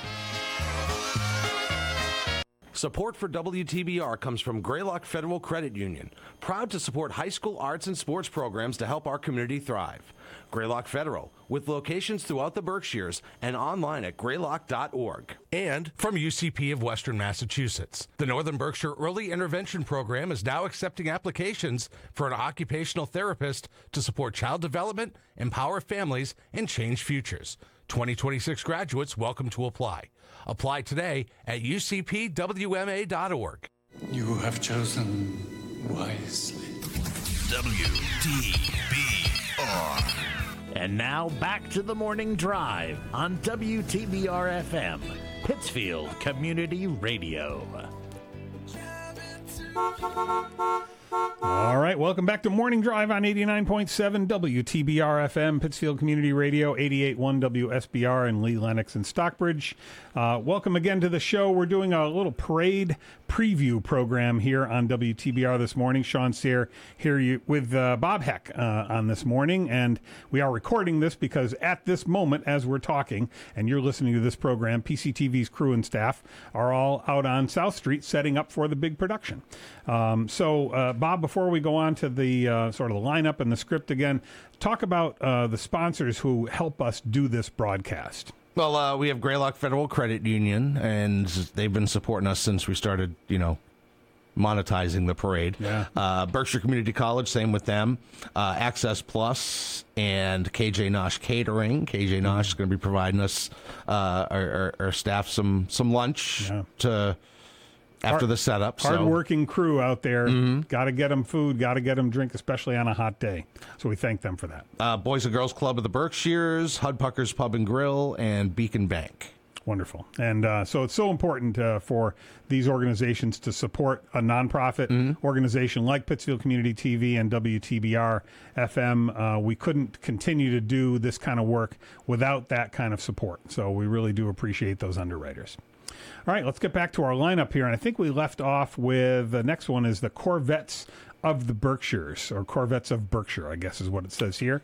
Support for WTBR comes from Greylock Federal Credit Union, proud to support high school arts and sports programs to help our community thrive. Greylock Federal, with locations throughout the Berkshires and online at greylock.org. And from UCP of Western Massachusetts, the Northern Berkshire Early Intervention Program is now accepting applications for an occupational therapist to support child development, empower families, and change futures. 2026 graduates welcome to apply. Apply today at ucpwma.org. You have chosen wisely. WTBR. And now back to the Morning Drive on WTBR FM, Pittsfield Community Radio. All right, welcome back to Morning Drive on 89.7 WTBR FM, Pittsfield Community Radio, 88.1 WSBR in Lee, Lennox, and Stockbridge. Welcome again to the show. We're doing a little parade preview program here on WTBR this morning. Sean Sayre here with Bob Heck on this morning, and we are recording this because at this moment, as we're talking, and you're listening to this program, PCTV's crew and staff are all out on South Street setting up for the big production. So, Bob, before before we go on to the sort of the lineup and the script again, talk about the sponsors who help us do this broadcast. Well, we have Greylock Federal Credit Union, and they've been supporting us since we started, monetizing the parade. Yeah. Berkshire Community College, same with them. Access Plus and KJ Nosh Catering. KJ Nosh is going to be providing us, our staff, some lunch after the setup. Hard-working crew out there. Got to get them food, got to get them drink, especially on a hot day. So we thank them for that. Boys and Girls Club of the Berkshires, Hudpuckers Pub and Grill, and Beacon Bank. Wonderful. And so it's so important for these organizations to support a nonprofit organization like Pittsfield Community TV and WTBR FM. We couldn't continue to do this kind of work without that kind of support. So we really do appreciate those underwriters. All right, let's get back to our lineup here. And I think we left off with the next one is the Corvettes of the Berkshires, or Corvettes of Berkshire, I guess is what it says here.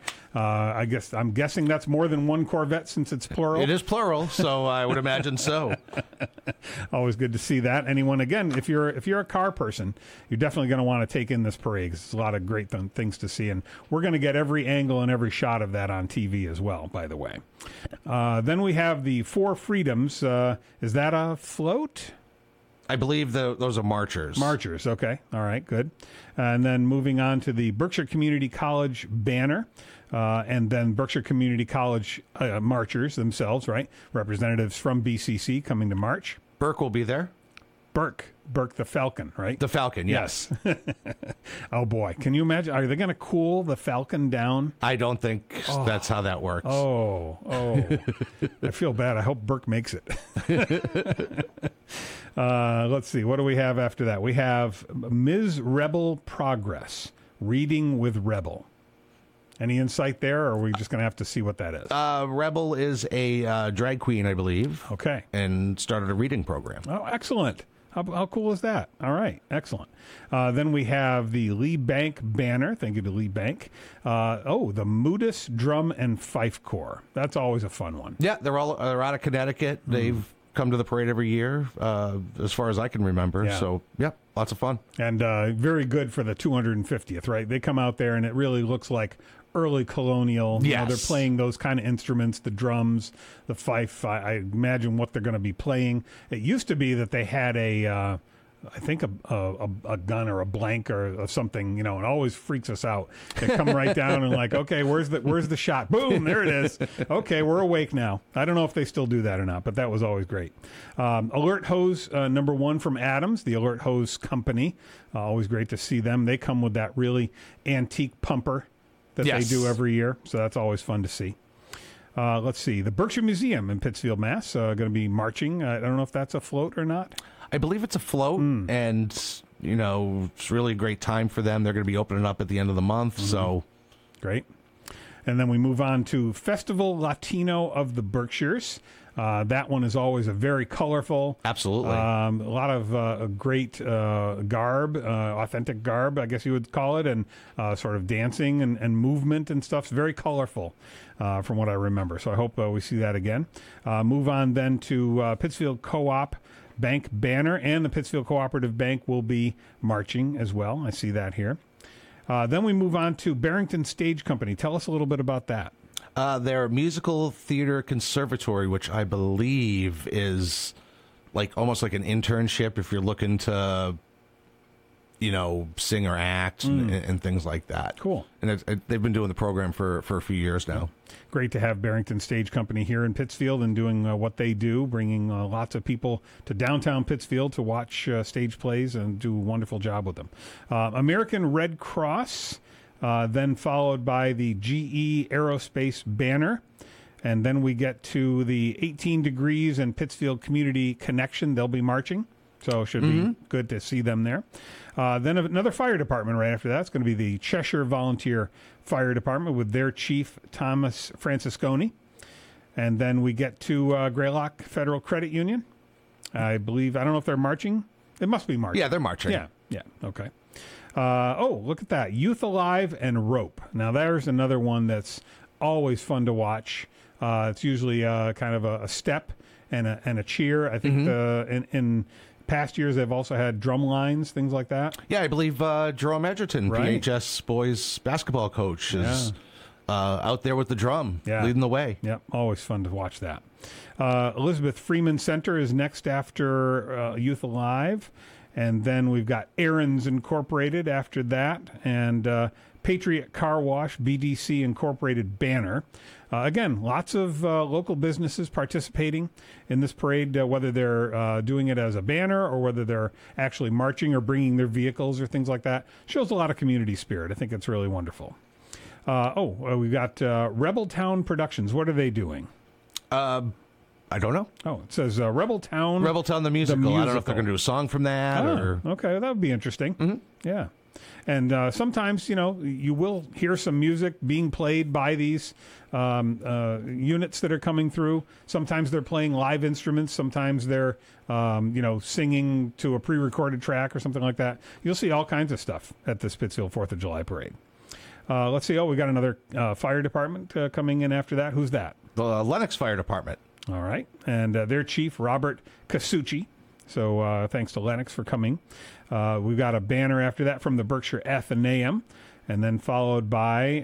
I'm guessing that's more than one Corvette since it's plural. It is plural, so I would imagine so. Always good to see that. Anyone, again, if you're a car person, you're definitely going to want to take in this parade because it's a lot of great things to see, and we're going to get every angle and every shot of that on TV as well, by the way. Then we have the Four Freedoms. Is that a float? I believe those are marchers. Marchers, okay. All right, good. And then moving on to the Berkshire Community College banner, and then Berkshire Community College marchers themselves, right? Representatives from BCC coming to march. Burke will be there. Burke the Falcon, right? The Falcon, yes. Oh, boy. Can you imagine? Are they going to cool the Falcon down? I don't think that's how that works. Oh. I feel bad. I hope Burke makes it. Let's see. What do we have after that? We have Ms. Rebel Progress, Reading with Rebel. Any insight there, or are we just going to have to see what that is? Rebel is a drag queen, I believe. Okay. And started a reading program. Oh, excellent. How cool is that? All right. Excellent. Then we have the Lee Bank banner. Thank you to Lee Bank. The Moodus Drum and Fife Corps. That's always a fun one. Yeah, they're out of Connecticut. They've come to the parade every year, as far as I can remember. Yeah. So, yeah, lots of fun. And very good for the 250th, right? They come out there, and it really looks like early colonial. Yes. You know, they're playing those kind of instruments, the drums, the fife. I imagine what they're going to be playing. It used to be that they had a gun or a blank or something, it always freaks us out. They come right down and like, okay, where's the shot? Boom, there it is. Okay, we're awake now. I don't know if they still do that or not, but that was always great. Alert Hose number 1 from Adams, the Alert Hose Company. Always great to see them. They come with that really antique pumper that Yes. they do every year, so that's always fun to see. Let's see. The Berkshire Museum in Pittsfield, Mass. Going to be marching. I don't know if that's a float or not. I believe it's a float, and, it's really a great time for them. They're going to be opening up at the end of the month, so. Great. And then we move on to Festival Latino of the Berkshires. That one is always a very colorful. Absolutely. A lot of great garb, authentic garb, I guess you would call it, and sort of dancing and movement and stuff. It's very colorful from what I remember. So I hope we see that again. Move on then to Pittsfield Co-op Bank banner, and the Pittsfield Cooperative Bank will be marching as well. I see that here. Then we move on to Barrington Stage Company. Tell us a little bit about that. Their musical theater conservatory, which I believe is almost like an internship if you're looking to, sing or act and things like that. Cool. And they've been doing the program for a few years now. Great to have Barrington Stage Company here in Pittsfield and doing what they do, bringing lots of people to downtown Pittsfield to watch stage plays and do a wonderful job with them. American Red Cross, then followed by the GE Aerospace banner. And then we get to the 18 Degrees and Pittsfield Community Connection. They'll be marching, so it should be good to see them there. Then another fire department right after that. It's going to be the Cheshire Volunteer Fire Department with their chief, Thomas Francisconi. And then we get to Greylock Federal Credit Union. I believe, I don't know if they're marching. It must be marching. Yeah, they're marching. Yeah, okay. Look at that. Youth Alive and Rope. Now, there's another one that's always fun to watch. It's usually kind of a step and a cheer. I think in past years they've also had drum lines, things like that. Yeah, I believe Jerome Edgerton, Right. PHS boys basketball coach, is out there with the drum, leading the way. Yep, always fun to watch that. Elizabeth Freeman Center is next after Youth Alive. And then we've got Aaron's Incorporated after that. And Patriot Car Wash, BDC Incorporated banner. Again, lots of local businesses participating in this parade, whether they're doing it as a banner or whether they're actually marching or bringing their vehicles or things like that. Shows a lot of community spirit. I think it's really wonderful. We've got Rebel Town Productions. What are they doing? I don't know. Oh, it says Rebel Town. Rebel Town the musical. I don't know if they're going to do a song from that or. Okay, that would be interesting. Yeah. And sometimes, you will hear some music being played by these units that are coming through. Sometimes they're playing live instruments. Sometimes they're, singing to a pre-recorded track or something like that. You'll see all kinds of stuff at this Pittsfield 4th of July parade. Let's see. We got another fire department coming in after that. Who's that? The Lennox Fire Department. All right. And their chief, Robert Casucci. So thanks to Lennox for coming. We've got a banner after that from the Berkshire Athenaeum, and then followed by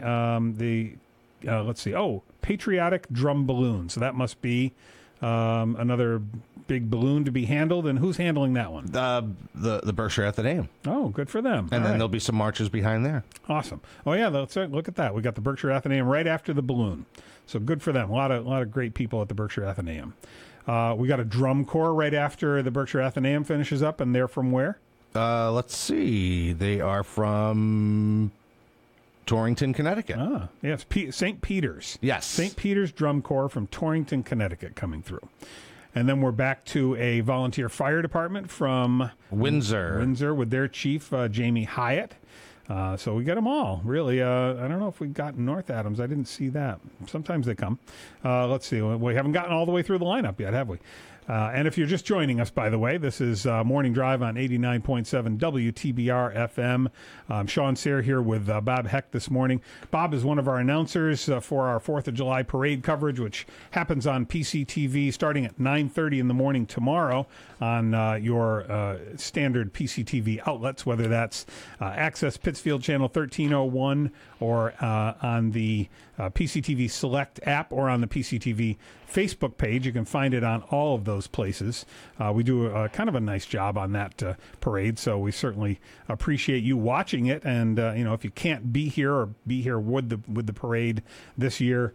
Patriotic Drum Balloon. So that must be another big balloon to be handled. And who's handling that one? The Berkshire Athenaeum. Oh, good for them. And All then right. there'll be some marches behind there. Awesome. Oh, yeah, let's look at that. We got the Berkshire Athenaeum right after the balloon. So good for them. A lot of great people at the Berkshire Athenaeum. We got a drum corps right after the Berkshire Athenaeum finishes up, and they're from where? Let's see. They are from Torrington, Connecticut. Yes, St. Peter's. Yes. St. Peter's Drum Corps from Torrington, Connecticut coming through. And then we're back to a volunteer fire department from Windsor with their chief, Jamie Hyatt. So we get them all, really. I don't know if we got North Adams. I didn't see that. Sometimes they come. Let's see. We haven't gotten all the way through the lineup yet, have we? And if you're just joining us, by the way, this is Morning Drive on 89.7 WTBR FM. Sean Sayre here with Bob Heck this morning. Bob is one of our announcers for our 4th of July parade coverage, which happens on PCTV starting at 9:30 in the morning tomorrow on your standard PCTV outlets, whether that's Access Pittsfield Channel 1301 or on the PCTV Select app or on the PCTV Facebook page. You can find it on all of those places. We do kind of a nice job on that parade, so we certainly appreciate you watching it. And if you can't be here or be here with the parade this year,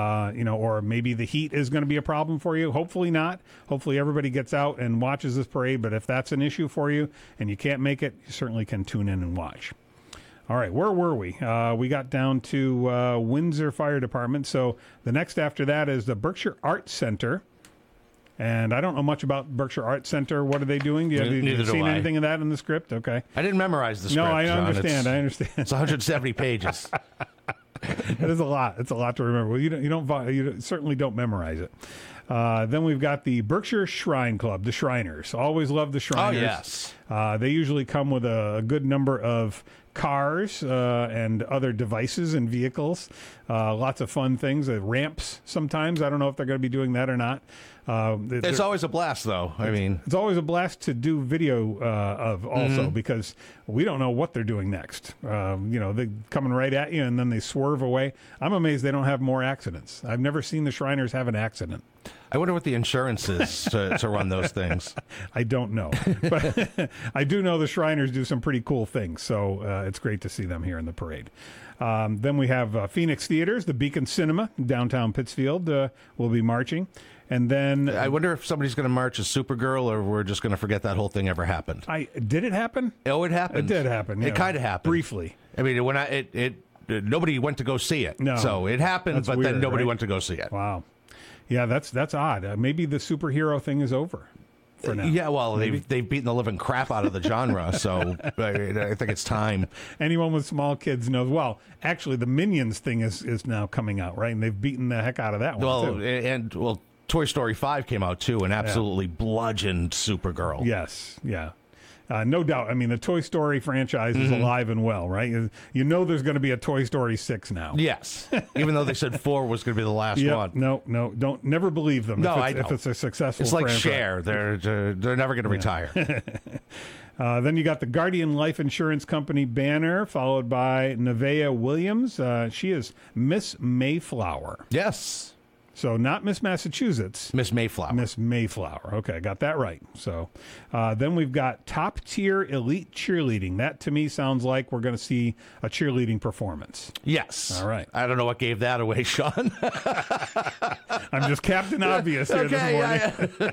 or maybe the heat is going to be a problem for you. Hopefully not. Hopefully everybody gets out and watches this parade. But if that's an issue for you and you can't make it, you certainly can tune in and watch. All right, where were we? We got down to Windsor Fire Department. So the next after that is the Berkshire Art Center. And I don't know much about Berkshire Art Center. What are they doing? Have you seen anything of that in the script? Okay. I didn't memorize the script. No, I John. understand. I understand. It's 170 pages. It is a lot. It's a lot to remember. Well, you certainly don't memorize it. Then we've got the Berkshire Shrine Club, the Shriners. Always love the Shriners. Oh, yes. They usually come with a good number of cars and other devices and vehicles. Lots of fun things. Ramps sometimes. I don't know if they're going to be doing that or not. It's always a blast, though. It's always a blast to do video of also because we don't know what they're doing next. They're coming right at you and then they swerve away. I'm amazed they don't have more accidents. I've never seen the Shriners have an accident. I wonder what the insurance is to run those things. I don't know. But I do know the Shriners do some pretty cool things, so it's great to see them here in the parade. Then we have Phoenix Theaters, the Beacon Cinema in downtown Pittsfield will be marching. And then I wonder if somebody's going to march as Supergirl, or we're just going to forget that whole thing ever happened. Did it happen? Oh, it happened. It did happen. It kind of happened briefly. I mean, nobody went to go see it. No, so it happened, that's but weird, then nobody right? went to go see it. Wow. Yeah, that's odd. Maybe the superhero thing is over for now. Yeah, well, they've beaten the living crap out of the genre, so I think it's time. Anyone with small kids knows. Well, actually, the Minions thing is now coming out, right? And they've beaten the heck out of that one, too. Toy Story 5 came out, too, and absolutely bludgeoned Supergirl. Yes, yeah. No doubt. I mean, the Toy Story franchise is alive and well, right? You know there's going to be a Toy Story 6 now. Yes, even though they said 4 was going to be the last Yep. one. No, don't never believe them. No, if it's a successful. It's like franchise. Cher. They're never going to retire. Then you got the Guardian Life Insurance Company banner, followed by Nevaeh Williams. She is Miss Mayflower. Yes, So not Miss Massachusetts. Miss Mayflower. Miss Mayflower. Okay, I got that right. So then we've got top tier elite cheerleading. That to me sounds like we're going to see a cheerleading performance. Yes. All right. I don't know what gave that away, Sean. I'm just Captain Obvious here this morning.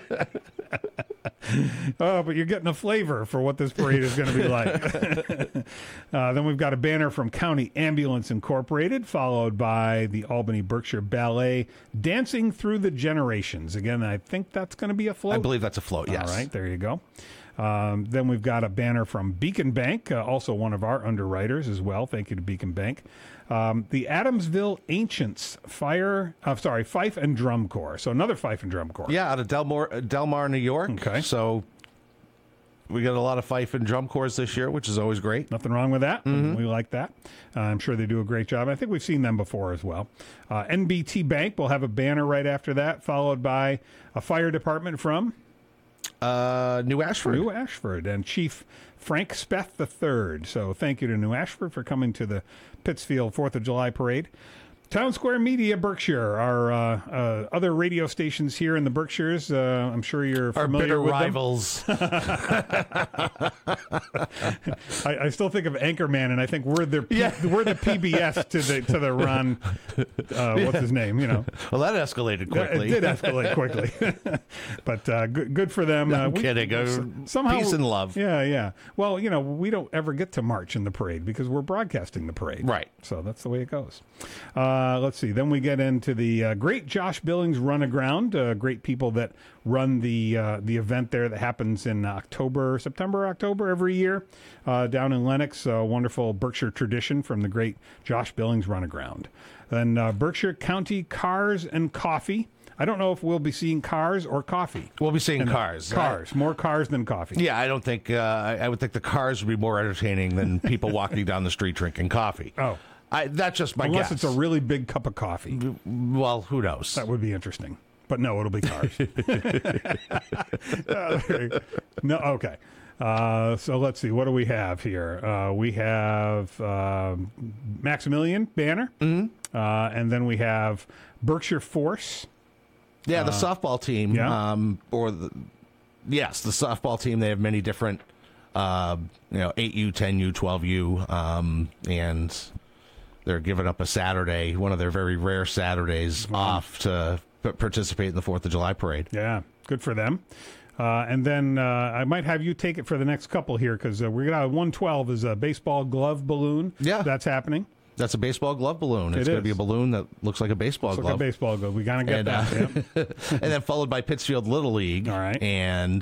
Oh, but you're getting a flavor for what this parade is going to be like. Then we've got a banner from County Ambulance Incorporated, followed by the Albany Berkshire Ballet, Dancing Through the Generations. Again, I think that's going to be a float. I believe that's a float, yes. All right, there you go. Then we've got a banner from Beacon Bank, also one of our underwriters as well. Thank you to Beacon Bank. The Adamsville Ancients Fife and Drum Corps. So another Fife and Drum Corps. Yeah, out of Delmar, New York. Okay. So we got a lot of fife and drum corps this year, which is always great. Nothing wrong with that. We like that. I'm sure they do a great job. I think we've seen them before as well. NBT Bank will have a banner right after that, followed by a fire department from New Ashford. New Ashford and Chief Frank Speth III. So thank you to New Ashford for coming to the Pittsfield 4th of July parade. Town Square Media Berkshire, our other radio stations here in the Berkshires. I'm sure you're familiar with rivals. I still think of Anchorman, and I think we're the PBS to the Ron. What's his name? You know. Well, that escalated quickly. It did escalate quickly, but good for them. I'm kidding. Somehow, peace and love. Yeah. Well, you know, we don't ever get to march in the parade because we're broadcasting the parade. Right. So that's the way it goes. Let's see. Then we get into the great Josh Billings Run Aground. Great people that run the event there that happens in September, October every year down in Lenox. Wonderful Berkshire tradition from the great Josh Billings Run Aground. Then Berkshire County Cars and Coffee. I don't know if we'll be seeing cars or coffee. We'll be seeing cars. Cars. More cars than coffee. Yeah, I don't think I would think the cars would be more entertaining than people walking down the street drinking coffee. Oh. That's just my Unless guess. it's a really big cup of coffee. Well, who knows? That would be interesting. But no, it'll be cars. No, okay. So let's see. What do we have here? We have Maximilian banner. Mm-hmm. And then we have Berkshire Force. Yeah, the softball team. Yeah. The softball team. They have many different, 8U, 10U, 12U, and they're giving up a Saturday, one of their very rare Saturdays, off to participate in the 4th of July parade. Yeah, good for them. And then I might have you take it for the next couple here because we got 112 is a baseball glove balloon. Yeah. That's happening. That's a baseball glove balloon. It's going to be a balloon that looks like a baseball glove. Like a baseball glove. We got to get that. Yep. And then followed by Pittsfield Little League. All right. And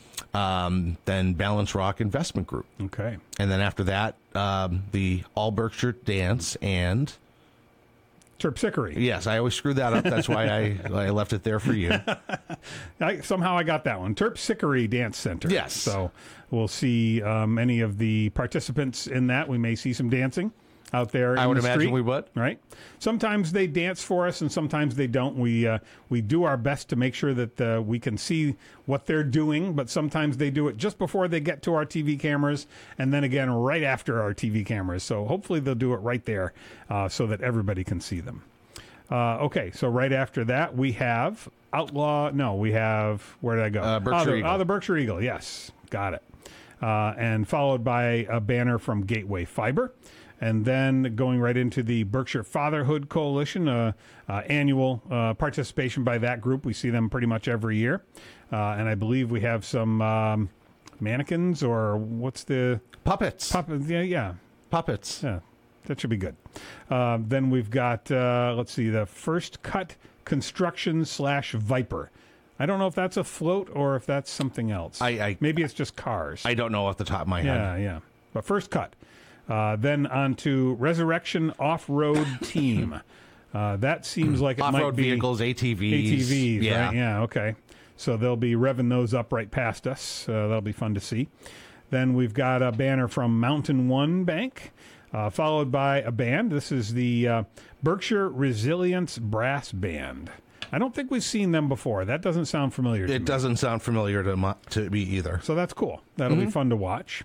then Balance Rock Investment Group. Okay. And then after that, the All Berkshire Dance and Terpsichore. Yes, I always screw that up. That's why I left it there for you. Somehow I got that one. Terpsichore Dance Center. Yes. So we'll see many of the participants in that. We may see some dancing out there. I would imagine we would. Right. Sometimes they dance for us, and sometimes they don't. We do our best to make sure that we can see what they're doing, but sometimes they do it just before they get to our TV cameras, and then again right after our TV cameras. So hopefully they'll do it right there so that everybody can see them. Okay, so right after that we have where did I go? Berkshire Eagle. The Berkshire Eagle. Yes, got it. And followed by a banner from Gateway Fiber. And then going right into the Berkshire Fatherhood Coalition, annual participation by that group. We see them pretty much every year. And I believe we have some mannequins or what's the... Puppets. Yeah. Puppets. Yeah, that should be good. Then we've got, the First Cut Construction / Viper. I don't know if that's a float or if that's something else. Maybe it's just cars. I don't know off the top of my head. Yeah. But First Cut. Then on to Resurrection Off-Road Team. That seems like it might be... Off-road vehicles, ATVs. Yeah. Right? Yeah, okay. So they'll be revving those up right past us. That'll be fun to see. Then we've got a banner from Mountain One Bank, followed by a band. This is the Berkshire Resilience Brass Band. I don't think we've seen them before. That doesn't sound familiar to me. It doesn't sound familiar to me either. So that's cool. That'll be fun to watch.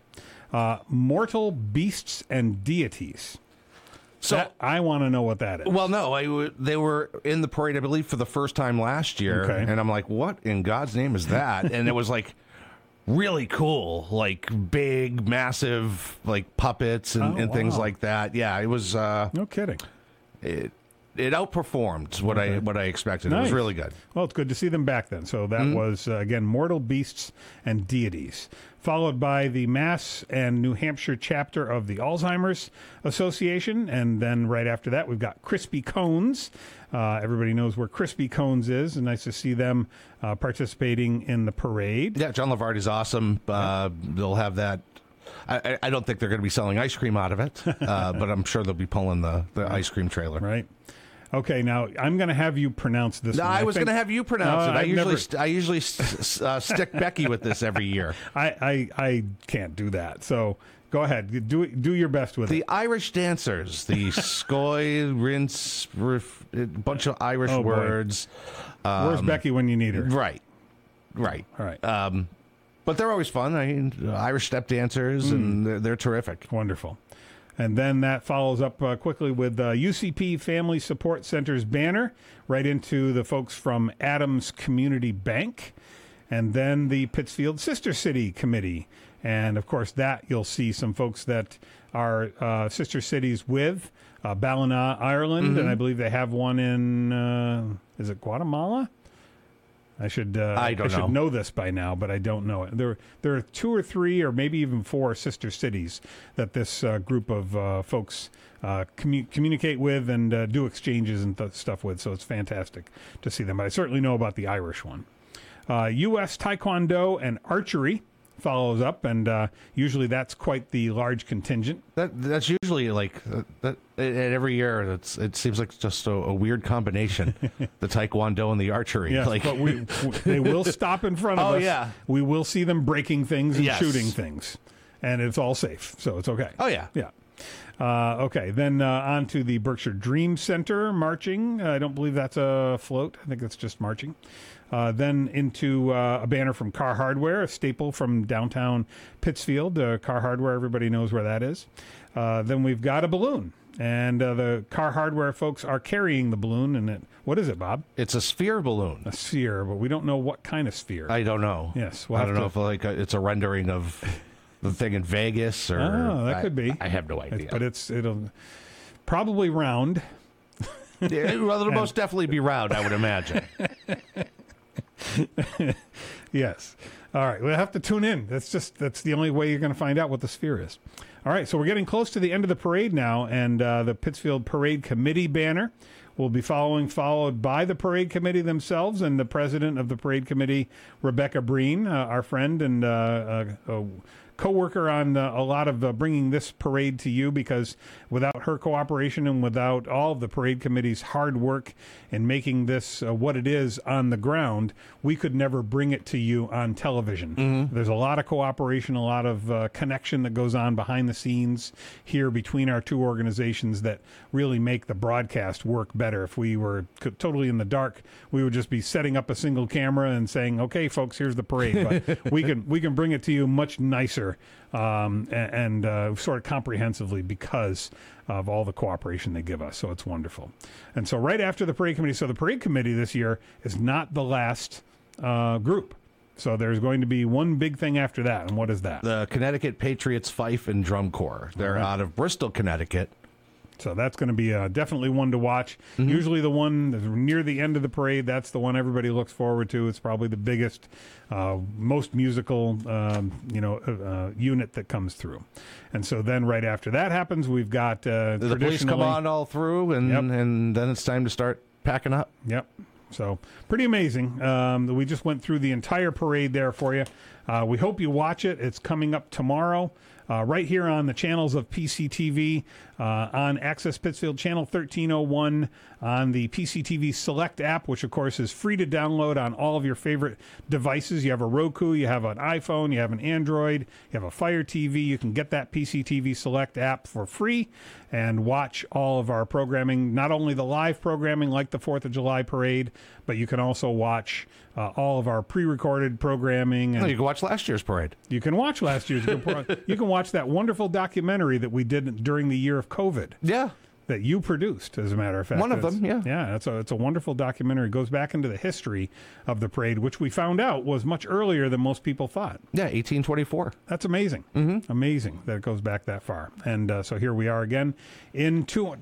Mortal Beasts and Deities. So I want to know what that is. Well, no, they were in the parade, I believe, for the first time last year, Okay. and I'm like, what in God's name is that? And it was like really cool, like big, massive, like puppets and things wow. like that. Yeah, it was. No kidding. It outperformed what I expected. It was Nice. really good. Well, it's good to see them back then. So that was, again, Mortal Beasts and Deities, followed by the Mass and New Hampshire chapter of the Alzheimer's Association. And then right after that, we've got Crispy Cones. Everybody knows where Crispy Cones is, and nice to see them participating in the parade. Yeah, John Lavardi's awesome. They'll have that. I don't think they're going to be selling ice cream out of it, but I'm sure they'll be pulling the ice cream trailer. Right. Okay, now I'm going to have you pronounce this No, one. I was going to have you pronounce it. I've I usually stick Becky with this every year. I can't do that. So go ahead. Do your best with The it. Irish dancers, the skoy, rinse, a bunch of Irish Oh, boy. words. Where's Becky when you need her? Right. All right. But they're always fun. I mean, Irish step dancers, and they're terrific. Wonderful. And then that follows up quickly with UCP Family Support Center's banner right into the folks from Adams Community Bank. And then the Pittsfield Sister City Committee. And, of course, that you'll see some folks that are sister cities with Ballina, Ireland. And I believe they have one in, is it Guatemala? I should I don't know this by now, but I don't know it. There are 2 or 3 or maybe even 4 sister cities that this group of folks communicate with and do exchanges and stuff with. So it's fantastic to see them. But I certainly know about the Irish one. U.S. Taekwondo and Archery follows up, and usually that's quite the large contingent. That's usually like that. Every year, it seems like just a weird combination, the taekwondo and the archery. Yes, like, but they will stop in front of us. Oh, yeah. We will see them breaking things and Yes. shooting things, and it's all safe, so it's okay. Oh, yeah. Yeah. Okay, then on to the Berkshire Dream Center marching. I don't believe that's a float. I think it's just marching. Then into a banner from Car Hardware, a staple from downtown Pittsfield. Car Hardware, everybody knows where that is. Then we've got a balloon. And the Car Hardware folks are carrying the balloon. And what is it, Bob? it's a sphere balloon. A sphere, but we don't know what kind of sphere. I don't know. Yes, we'll I have don't know to- if it's a rendering of the thing in Vegas or. Oh, that could be. I have no idea. But it'll probably round. Yeah, well, it'll most definitely be round, I would imagine. Yes. All right. We'll have to tune in. That's the only way you're going to find out what the sphere is. All right. So we're getting close to the end of the parade now, and the Pittsfield Parade Committee banner will be followed by the parade committee themselves and the president of the parade committee, Rebecca Breen, our friend and co-worker on a lot of bringing this parade to you, because without her cooperation and without all of the parade committee's hard work in making this what it is on the ground, we could never bring it to you on television. There's a lot of cooperation, a lot of connection that goes on behind the scenes here between our two organizations that really make the broadcast work better. If we were totally in the dark, we would just be setting up a single camera and saying, okay, folks, here's the parade. But we can bring it to you much nicer and sort of comprehensively because of all the cooperation they give us. So it's wonderful. And so right after the parade committee, so the parade committee this year is not the last group. So there's going to be one big thing after that. And what is that? The Connecticut Patriots Fife and Drum Corps. They're out of Bristol, Connecticut. So that's going to be definitely one to watch. Usually the one that's near the end of the parade, that's the one everybody looks forward to. It's probably the biggest, most musical, unit that comes through. And so then right after that happens, we've got The police come on all through, and then it's time to start packing up. Yep. So pretty amazing. We just went through the entire parade there for you. We hope you watch it. It's coming up tomorrow. right here on the channels of PCTV, on Access Pittsfield Channel 1301, on the PCTV Select app, which of course is free to download on all of your favorite devices. You have a Roku, you have an iPhone, you have an Android, you have a Fire TV. You can get that PCTV Select app for free and watch all of our programming, not only the live programming like the 4th of July parade, but you can also watch all of our pre-recorded programming. And you can watch last year's parade. you can watch last year's. You can watch that wonderful documentary that we did during the year of COVID. Yeah. That you produced, as a matter of fact. One of them, yeah. Yeah, it's a wonderful documentary. It goes back into the history of the parade, which we found out was much earlier than most people thought. Yeah, 1824. That's amazing. Mm-hmm. Amazing that it goes back that far. And so here we are again in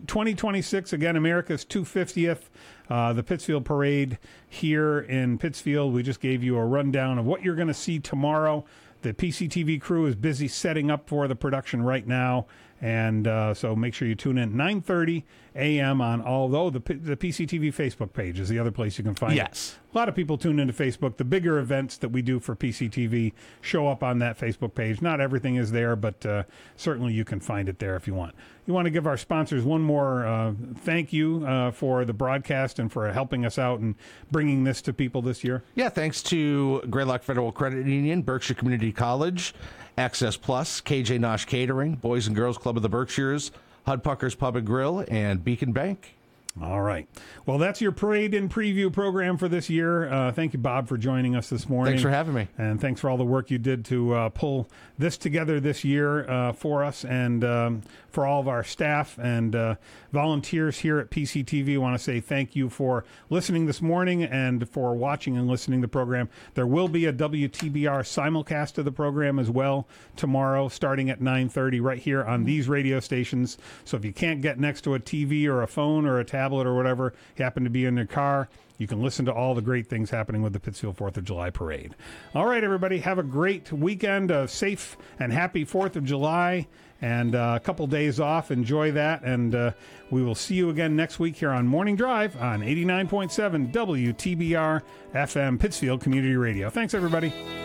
2026, again, America's 250th, the Pittsfield Parade here in Pittsfield. We just gave you a rundown of what you're going to see tomorrow. The PCTV crew is busy setting up for the production right now. And so make sure you tune in 9:30 a.m. on, although the PCTV Facebook page is the other place you can find it. A lot of people tune into Facebook. The bigger events that we do for PCTV show up on that Facebook page. Not everything is there, but certainly you can find it there if you want. You want to give our sponsors one more thank you for the broadcast and for helping us out and bringing this to people this year? Yeah, thanks to Greylock Federal Credit Union, Berkshire Community College, Access Plus, KJ Nosh Catering, Boys and Girls Club of the Berkshires, Hud Pucker's Pub and Grill, and Beacon Bank. All right. Well, that's your Parade in Preview program for this year. Thank you, Bob, for joining us this morning. Thanks for having me. And thanks for all the work you did to pull this together this year for us and for all of our staff and volunteers here at PCTV. I want to say thank you for listening this morning and for watching and listening to the program. There will be a WTBR simulcast of the program as well tomorrow starting at 9:30 right here on these radio stations. So if you can't get next to a TV or a phone or a tablet or whatever, you happen to be in your car, you can listen to all the great things happening with the Pittsfield 4th of July Parade. All right, everybody, have a great weekend, a safe and happy 4th of July, and a couple days off. Enjoy that, and we will see you again next week here on Morning Drive on 89.7 WTBR FM Pittsfield Community Radio. Thanks, everybody.